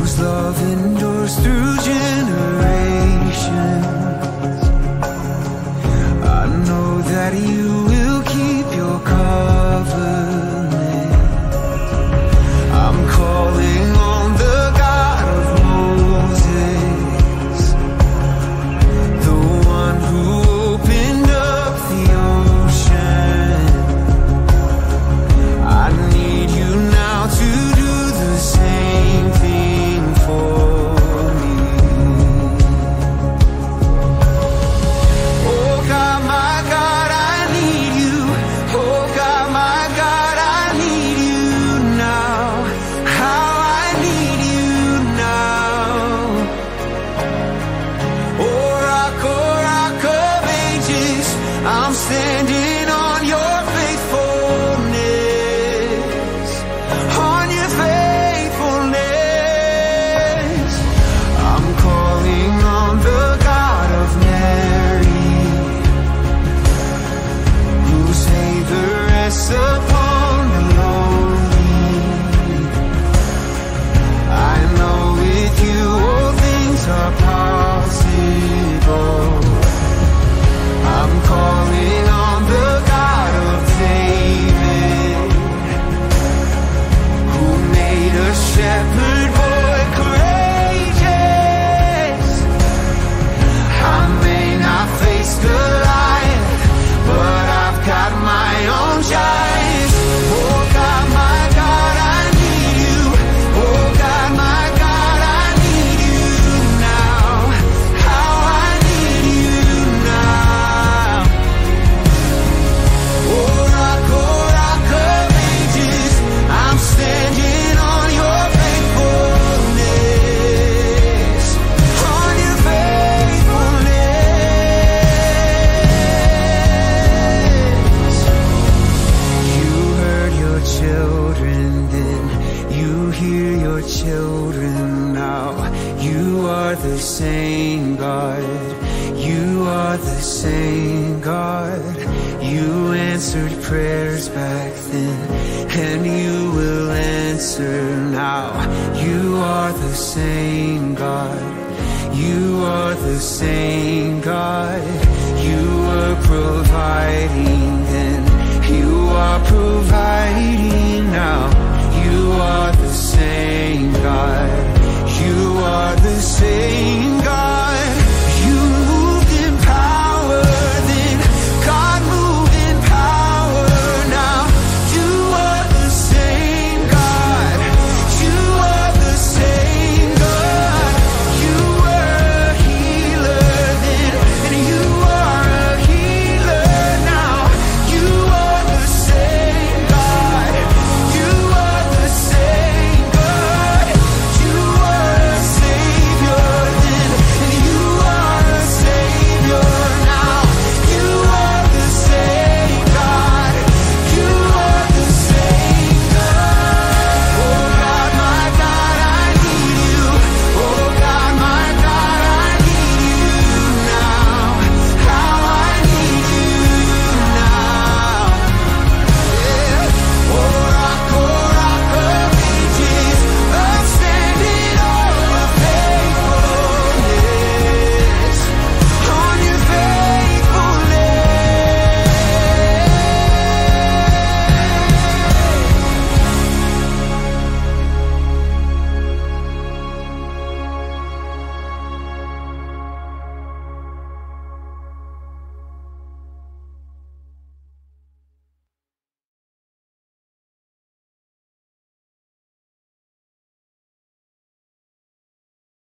whose love endures through generations. I know that you will keep your covenant. I'm calling on the God of Moses, the one who opened up the ocean. I need you now to do the same thing for me. Oh God, my God, I need you. Oh God, my God, I need you now. How I need you now. Oh rock of ages, I'm standing on your faithfulness, on your faithfulness. I'm calling on the God of Mary, whose favor rests upon the lonely. I know with you all things are possible. I'm calling on the God of David, who made a shepherd boy courageous. I may not face Goliath, but I've got my own giant. Oh God, my God, I need you. Oh God, my God, I need you now. How I need you now. Oh rock of ages, I'm standing on your faithfulness, on your faithfulness. You heard your children then, you hear your children now. You are the same God, you are the same God. You answered prayers back then, and you will answer now. You are the same God, you are the same God. You were providing then, you are providing now.